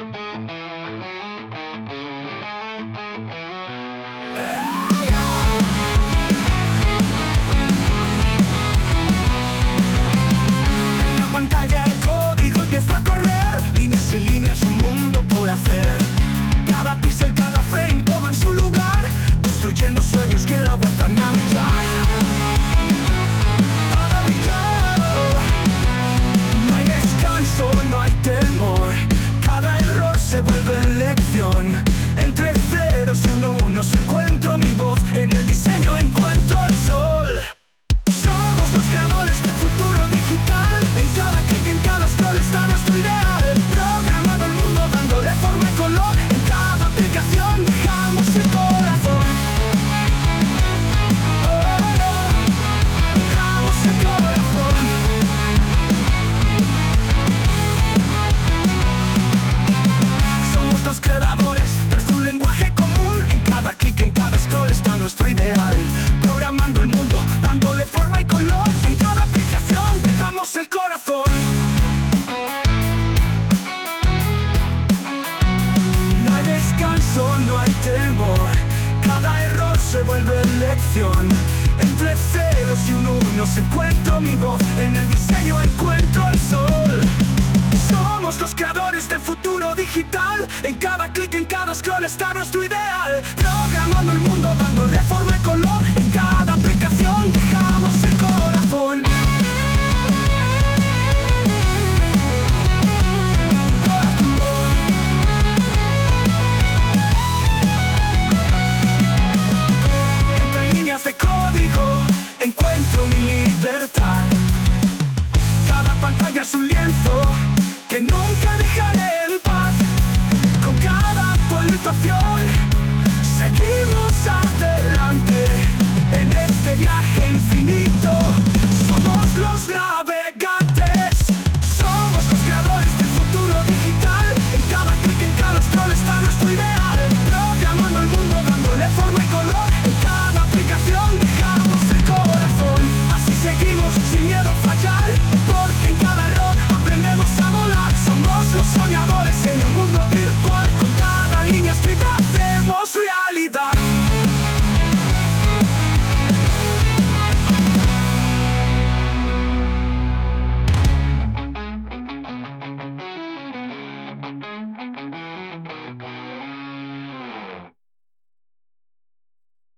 En la pantalla el código empieza a correr, líneas y líneas, un mundo por hacer. Cada píxel, cada frame, todo en su lugar, construyendo sueños que la vuelvan a mitad. No hay descanso, no hay temor, cada error se vuelve lección. Entre ceros y unos encuentro mi voz, en el diseño encuentro el sol. Somos los creadores del futuro digital, en cada clic, en cada scroll está nuestro ideal. Programando el mundo, dándole forma y color, en cada aplicación dejamos el corazón. Dejamos el corazón. Somos los creadores de un lenguaje común, en cada clic, en cada scroll está nuestro ideal. Programando el mundo, dándole forma y color, en cada aplicación dejamos el corazón. No hay descanso, no hay temor, cada error se vuelve lección. Entre ceros y unos encuentro mi voz, en el diseño encuentro el sol. Somos los creadores del futuro digital, en cada clic, en cada scroll está nuestro ideal. Programando el mundo, dándole forma y color, en cada aplicación dejamos el corazón. Entre líneas de código encuentro mi libertad. Cada pantalla es un lienzo que nunca dejaré en paz. Con cada actualización seguimos adelante en este viaje infinito. Somos los navegantes, somos los creadores del futuro digital. En cada clic, en cada scroll está nuestro ideal. Programando el mundo, dándole forma y color, en cada aplicación dejamos el corazón. Así seguimos sin miedo a fallar, porque en cada error aprendemos a volar. Somos los soñadores.